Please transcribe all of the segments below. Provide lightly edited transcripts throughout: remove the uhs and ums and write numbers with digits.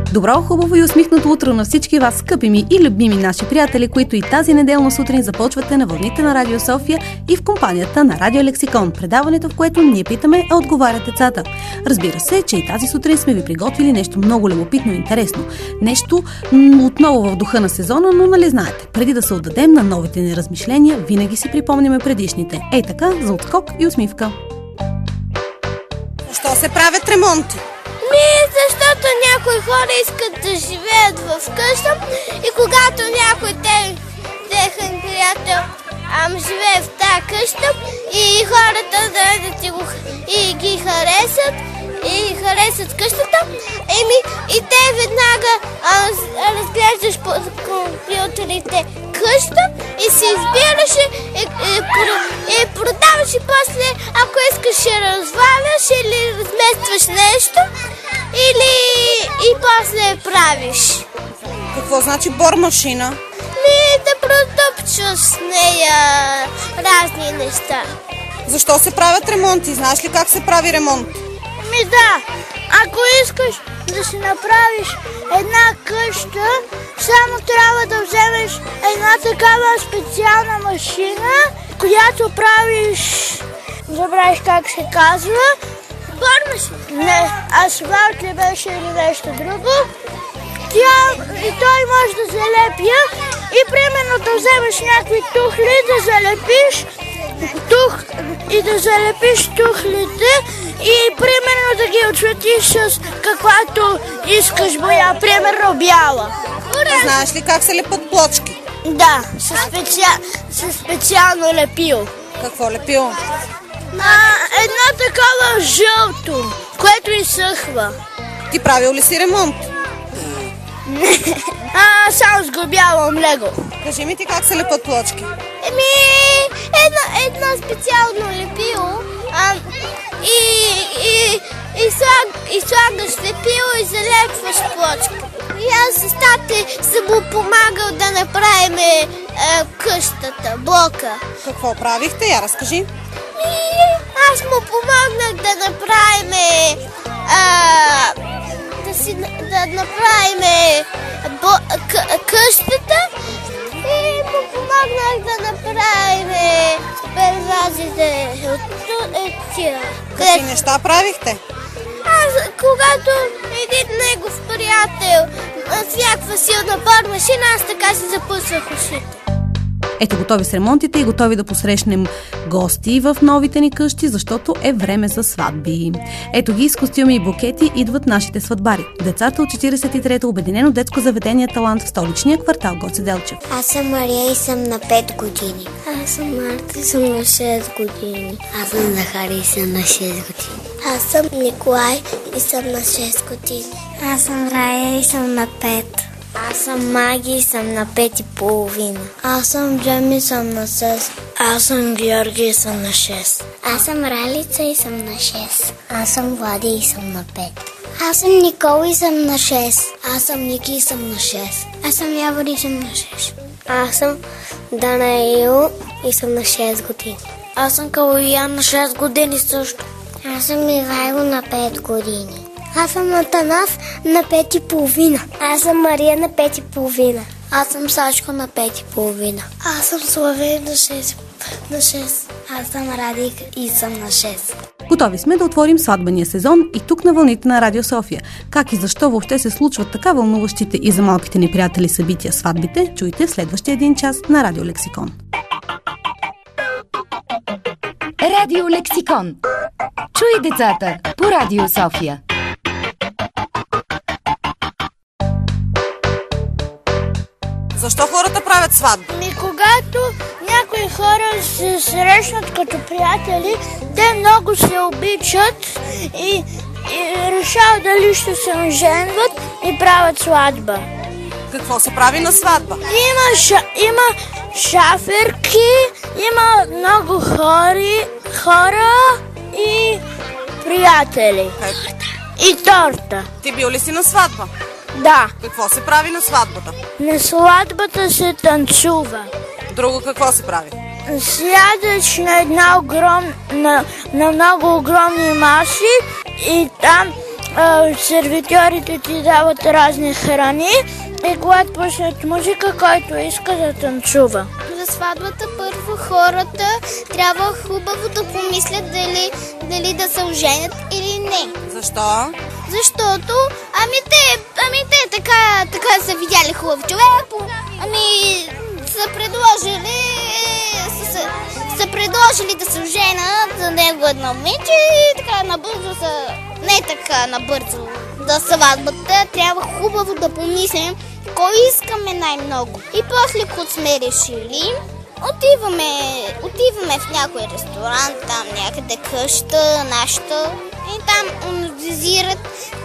Добро, хубаво и усмихнато утро на всички вас, скъпи ми и любими наши приятели, които и тази неделна сутрин започвате на вълните на Радио София и в компанията на Радио Лексикон, предаването, в което ние питаме, а отговарят децата. Разбира се, че и тази сутрин сме ви приготвили нещо много любопитно и интересно. Нещо отново в духа на сезона, но нали знаете, преди да се отдадем на новите ни размишления, винаги си припомняме предишните. Ей така, за отскок и усмивка. Защо се правят ремонти? Защото някои хора искат да живеят в къща и когато някой техен приятел живее в тази къща и хората и ги харесат и харесат къщата, и те веднага разглеждаш по компютрите къща и си избираш и продаваш и после, ако искаш, я разваляш или разместваш нещо и после я правиш. Какво значи бормашина? Да протъпчваш с нея разни неща. Защо се правят ремонти? Знаеш ли как се прави ремонт? Да, ако искаш да си направиш една къща, само трябва да вземеш една такава специална машина, която правиш, забравиш как се казва, бормашина. Не, асфалт ли беше или нещо друго. И той може да залепя и примерно да вземеш някакви тухли, да залепиш тухлите и примерно да ги отсветиш с каквато искаш боя, примерно бяла. Знаеш ли как се лепат плочки? Да, с специално лепило. Какво лепило? Едно такова жълто, което изсъхва. Ти правил ли си ремонт? Само сглобявам лего. Кажи ми ти как се лепат плочки? Едно специално лепило и слагаш лепило и залепваш плочка. И аз с тате съм му помагал да направим къщата, блока. Какво правихте? Я разкажи. Аз му помогнах да направим да направим къщата и му помогнах да направим первазите от тия. Какви неща правихте? Когато един негов приятел свяква силна бормашина, аз така си запусвах ушите. Ето, готови с ремонтите и готови да посрещнем гости в новите ни къщи, защото е време за сватби. Ето ги с костюми и букети идват нашите сватбари. Децата от 43-то Обединено детско заведение Талант в столичния квартал Гоце Делчев. Аз съм Мария и съм на 5 години. Аз съм Марта и съм на 6 години. Аз съм Захари и съм на 6 години. Аз съм Николай и съм на 6 години. Аз съм Рая и съм на 5. Аз съм Маги и съм на 5,5. Аз съм Джеми и съм на 6. Аз съм Георги и съм на 6. Аз съм Ралица и съм на 6. Аз съм Влади и съм на 5. Аз съм Никола и съм на 6. Аз съм Ники и съм на 6. Аз съм Явор и съм на 6. Аз съм Данаил и съм на 6 години. Аз съм Калоян на 6 години също. Аз съм Ивайло на 5 години. Аз съм Атанас на 5,5. Аз съм Мария на 5,5. Аз съм Сашко на 5,5. Аз съм Славей на 6. Аз съм Радик и съм на 6. Готови сме да отворим сватбения сезон и тук на вълните на Радио София. Как и защо въобще се случват така вълнуващите и за малките ни приятели събития сватбите, чуйте в следващия един час на Радио Лексикон. Радио Лексикон. Чуй децата по Радио София. Защо хората правят сватби? Когато някои хора се срещнат като приятели, те много се обичат и решават дали ще се оженват и правят сватба. Какво се прави на сватба? Има шаферки, има много хора и приятели. И торта. Ти бил ли си на сватба? Да. Какво се прави на сватбата? На сватбата се танцува. Друго какво се прави? Сядаш на много огромни маси и там сервитьорите ти дават разни храни и когато пуснат музика, който иска да танцува. За сватбата първо хората трябва хубаво да помислят дали да се оженят или не. Защо? Защото, те така са видяли хубав човек, са предложили да се оженят за него едно момиче и така набързо не така набързо да сватбата. Трябва хубаво да помислим кой искаме най-много. И после, като сме решили, отиваме в някой ресторант, там някъде къща, нашата, и там организират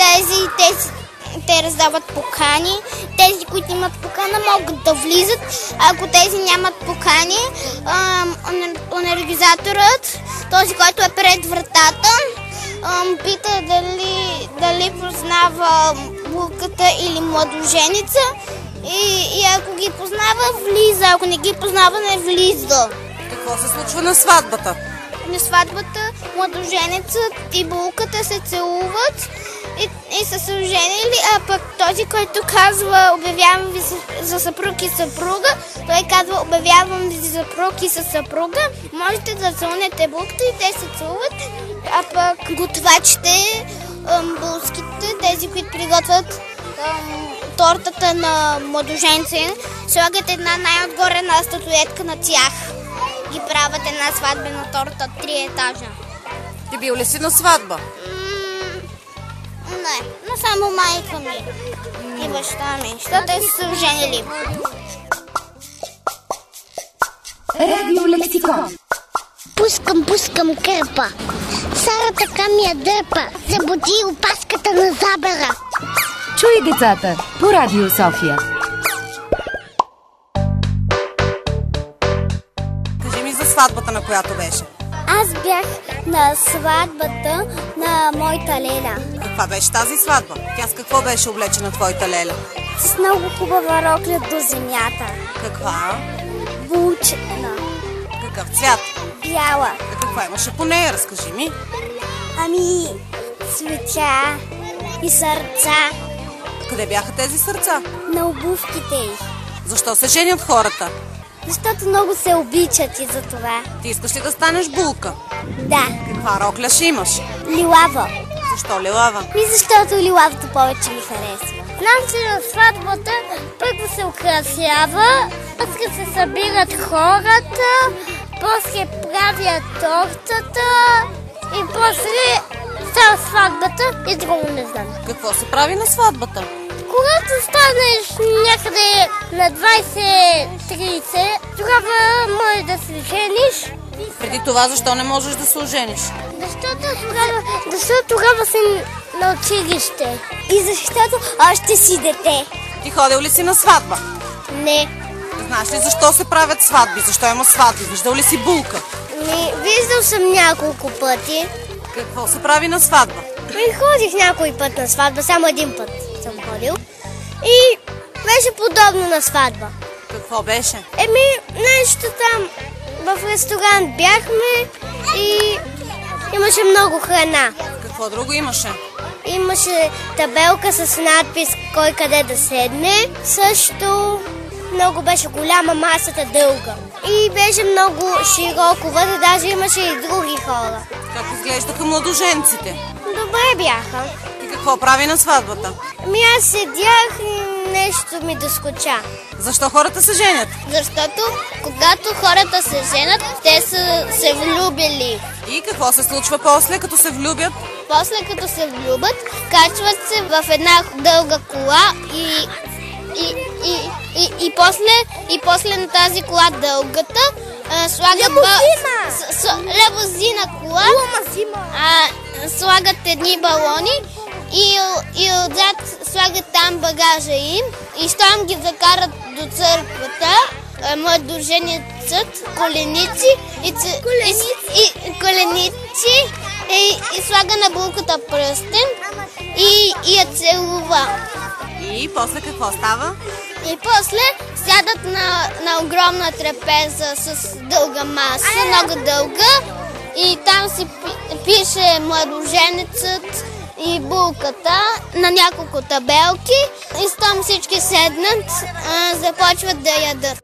те раздават покани. Тези, които имат покана, могат да влизат. Ако тези нямат покани, организаторът, този, който е пред вратата, пита дали познава булката или младоженица. И ако ги познава, влиза. Ако не ги познава, не влиза. Какво се случва на сватбата? На сватбата младоженецът и булката се целуват и са се оженили, а пък този, който казва обявявам ви за съпруг и съпруга, той казва обявявам ви за съпруг и съпруга, можете да целунете булката и те се целуват, а пък готвачите, булските, тези, които приготвят тортата на младоженца, слагат една най-отгоре на статуетка на тях. Ги правят една сватбена торта 3 етажа. Ти бил ли си на сватба? Не, но само майка ми и баща ми, защото те са се оженили. Радио Лексикон. Пускам кърпа. Сара така ми я дърпа. Забуди опаската на забера. Чуй децата по Радио София. Кажи ми за сватбата, на която беше. Аз бях на сватбата на моята леля. Каква беше тази сватба? Тя с какво беше облечена, твоята леля? С много хубава рокля до земята. Каква? Булчена. Какъв цвят? Бяла. Каква имаше по нея? Разкажи ми. Цветя и сърца. Къде бяха тези сърца? На обувките й. Защо се женят хората? Защото много се обичат и за това. Ти искаш ли да станеш булка? Да. Каква рокля ще имаш? Лилава. Защо лилава? Защото лилавата повече ми харесва. Знам, че на сватбата първо се украсява, после се събират хората, после правят тортата и после става сватбата и друго не знам. Какво се прави на сватбата? Когато станеш някъде на 20-30, тогава можеш да се жениш. Преди това защо не можеш да се ожениш? Защото тогава си на училище. И защото още си дете. Ти ходил ли си на сватба? Не. Знаеш ли защо се правят сватби? Защо има сватби? Виждал ли си булка? Виждал съм няколко пъти. Какво се прави на сватба? Ходих някой път на сватба, само един път съм ходил. И беше подобно на сватба. Какво беше? Нещо там в ресторант бяхме и имаше много храна. Какво друго имаше? Имаше табелка с надпис кой къде да седне. Също много беше голяма масата, дълга. И беше много широко вътре, даже имаше и други хора. Как изглеждаха младоженците? Добре бяха. И какво прави на сватбата? Аз седях и нещо ми доскоча. Защо хората се женят? Защото когато хората се женят, те са се влюбили. И какво се случва после, като се влюбят? После като се влюбят, качват се в една дълга кола и после на тази кола дългата слагат лимузина кола, слагат едни балони и отзад слагат там багажа им и щом ги закарат до църквата, младоженецът, коленици и слага на булката пръстен и я целува. И после какво става? И после сядат на огромна трапеза с дълга маса, много дълга, и там се пише младоженецът и булката на няколко табелки и щом всички седнат, започват да ядат.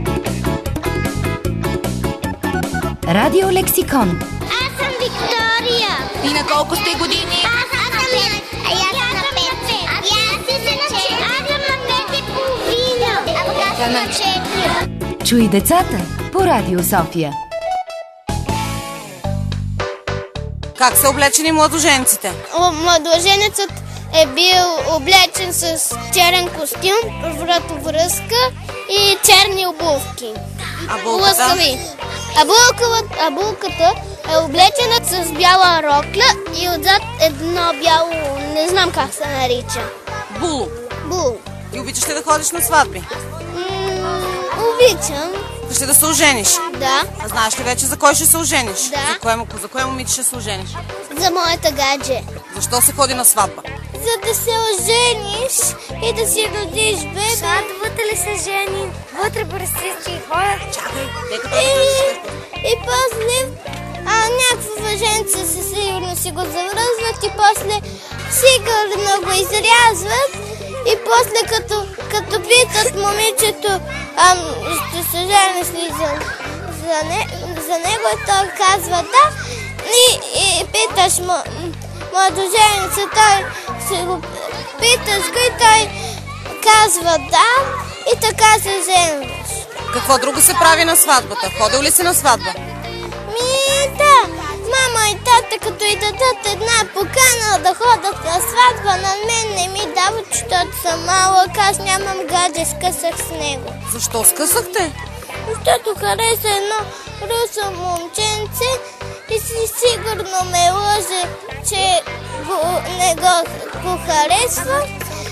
Радио Лексикон. Аз съм Виктория. И на колко сте години? Аз съм на 5. Аз съм на 5. Аз съм на 5 и половина. Аз съм на 4. Чуй децата по Радио София. Как са облечени младоженците? Младоженецът е бил облечен с черен костюм, вратовръзка и черни обувки. А булката? Лъскави. А булката е облечена с бяла рокля и отзад едно бяло, не знам как се нарича. Було. Бул. И обичаш ли да ходиш на сватби? Обичам. Ще да се ожениш? Да. А знаеш ли вече за кой ще се ожениш? Да. За кое момиче ще се ожениш? За моята гадже. Защо се ходи на сватба? За да се ожениш и да си родиш бебе. Сватбата ли се жени? Вътре пресичи хора. Чакай, И после някакво въженце сигурно си го завръзват и после сигурно го изрязват и после като питат момичето ще се жениш ли за него, той казва да и питаш младоженеца, той се го питаш и той казва да и така се женваш. Какво друго се прави на сватбата? Ходил ли си на сватба? Да, мама и тата като и дадат една покана да ходят на сватба, на мен не ми дават, защото съм малък, аз нямам гадже, скъсах с него. Защо скъсахте? Защото хареса едно русо момченце и сигурно ме лъже, че не го харесва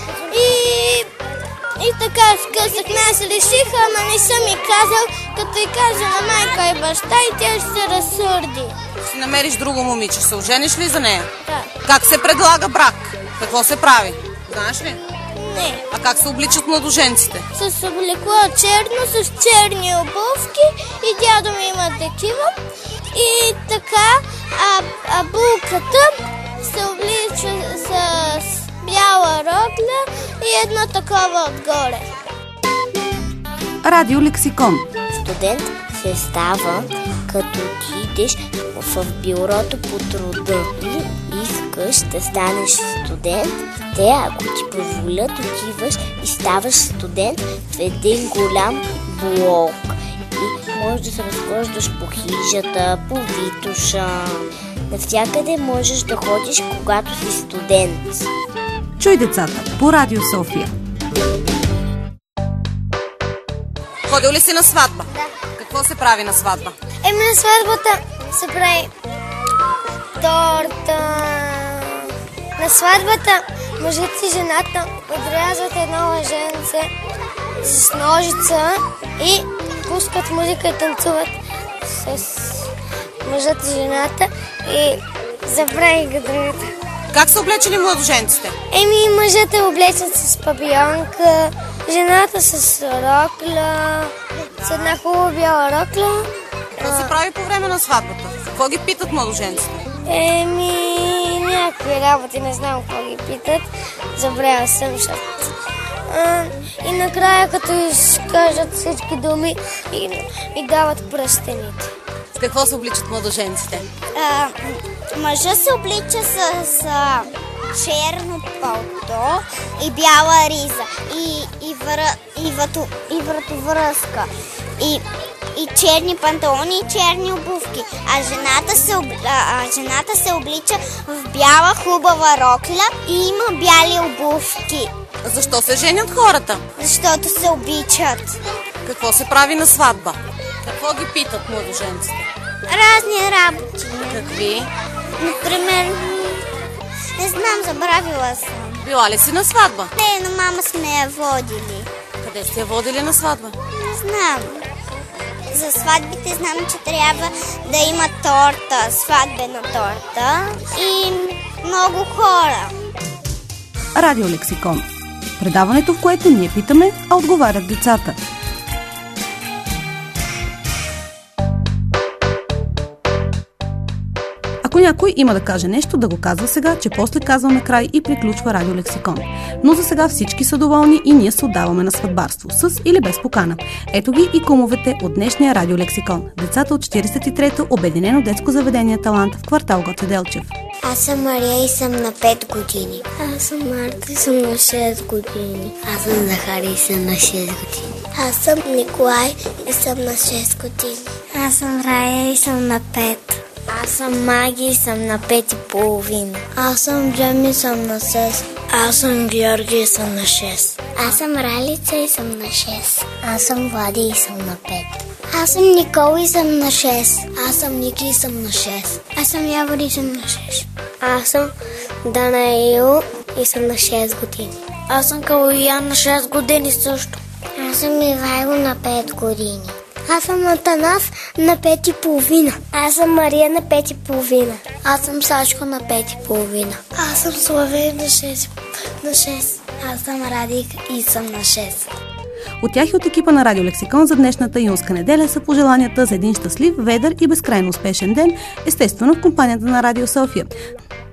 и така скъсах. Аз реших, ама не съм и казал, като и кажа на майка и баща и тя ще се разсърди. Си намериш друго момиче, се ожениш ли за нея? Да. Как се предлага брак? Какво се прави? Знаеш ли? Не. А как се обличат младоженците? С облекло черно, с черни обувки и дядо ми има такива. И така, а булката се облича с бяла рокля и едно такова отгоре. Радио Лексикон. Студент се става, като отидеш в бюрото по труда и искаш да станеш студент. Те, ако ти позволят, отиваш и ставаш студент в един голям блок. И можеш да се разхождаш по хижата, по Витоша. Навсякъде можеш да ходиш, когато си студент. Чуй децата по Радио София. Ходил ли си на сватба? Да. Какво се прави на сватба? На сватбата се прави торта. На сватбата мъжът и жената отрязват едно лъженце с ножица и пускат музика и танцуват с мъжът и жената и забравих другата. Как са облечени младоженците? Мъжът е облечен с папионка, жената с рокля, с една хубава бяла рокля. Какво се прави по време на сватбата? Какво ги питат младоженците? Някакви работи, не знам какво ги питат. Забравя съм, защото... И накрая, като изкажат всички думи, и дават пръстените. С какво се обличат младоженците? Мъжът се облича с черно палто и бяла риза и вратовръзка и черни панталони и черни обувки, а жената се облича в бяла хубава рокля и има бяли обувки. Защо се женят хората? Защото се обичат. Какво се прави на сватба? Какво ги питат младоженците? Разни работи. Какви? Например, не знам, забравила съм. Била ли си на сватба? Не, но мама сме я водили. Къде сте я водили на сватба? Не знам. За сватбите знам, че трябва да има торта, сватбена торта и много хора. Радио Лексикон. Предаването, в което ние питаме, а отговарят децата. Ако някой има да каже нещо, да го казва сега, че после казва накрай и приключва Радио Лексикон. Но за сега всички са доволни и ние се отдаваме на сватбарство, с или без покана. Ето ги и кумовете от днешния Радио Лексикон. Децата от 43-то Обединено детско заведение Талант в квартал Гоце Делчев. Аз съм Мария и съм на 5 години. Аз съм Марта и съм на 6 години. Аз съм Захари и съм на 6 години. Аз съм Николай и съм на 6 години. Аз съм Рая и съм на 5. Аз съм Маги и съм на 5,5. Аз съм Джеми и съм на 6. Аз съм Георги и съм на 6. Аз съм Ралица и съм на 6. Аз съм Влади и съм на 5. Аз съм Никола и съм на 6. Аз съм Ники и съм на 6. Аз съм Явор и съм на 6. Аз съм Данаил и съм на 6 години. Аз съм Калоян на 6 години също. Аз съм Ивайло на 5 години. Аз съм Атанас на 5,5. Аз съм Мария на 5,5. Аз съм Сашко на 5,5. Аз съм Славей на 6. Аз съм Радик и съм на 6. От тях и от екипа на Радио Лексикон за днешната юнска неделя са пожеланията за един щастлив, ведър и безкрайно успешен ден, естествено в компанията на Радио София.